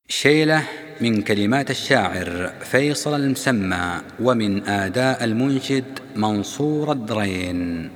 شيلة من كلمات الشاعر فيصل المسمى، ومن آداء المنشد منصور الدرين.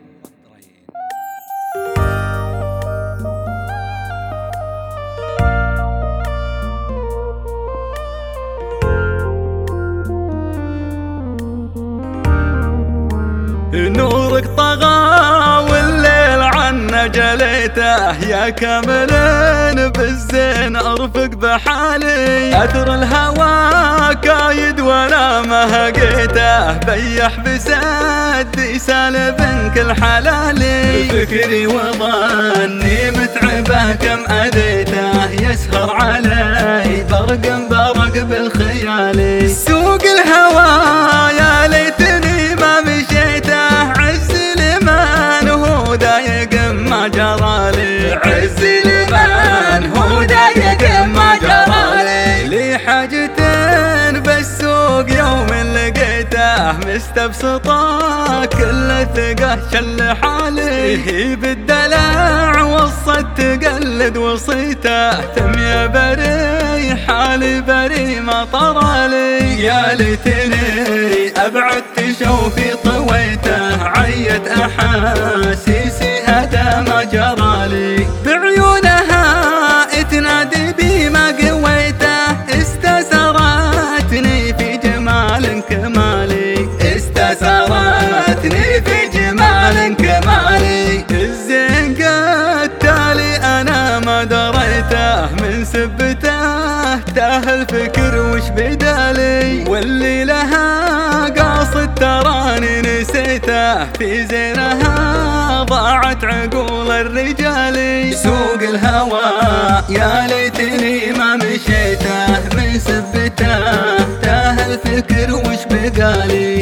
نورك طغى والليل عنا جليته، يا كامل بالزين ارفق بحالي. اثر الهوى كايد وانا ما هقيته، بيح بسدي سالب كل حلالي. فكري وظني متعبه كم اذيته، يسهر علي برق بالخيالي. سوق الهوى يا ليتني ما مشيته، عز الإيمان هو دايق ما جرالي. عز الإيمان هو دايق ما جرالي. لي حاجتين بالسوق يوم لقيته، مستبسطه كل ثقه شل حالي. بالدلع وصت تقلد وصيته، ثم يا بري حالي بري ما طرالي. يا ليتني ابعدت شوفي طويته، عيت احاسيسي هذا ما جرالي. بعيونها تنادي بي ما قويته، استسرتني في جمال كمالي. استسرتني في جمال كمالي. الزين قتالي انا ما دريته، من سبته تاه الفكر وش بدالي. واللي لها قاصد تراني نسيته، في زينها ضاعت عقول الرجال. سوق الهوى يا ليتني ما مشيته، من سبته تاه الفكر وش بقالي.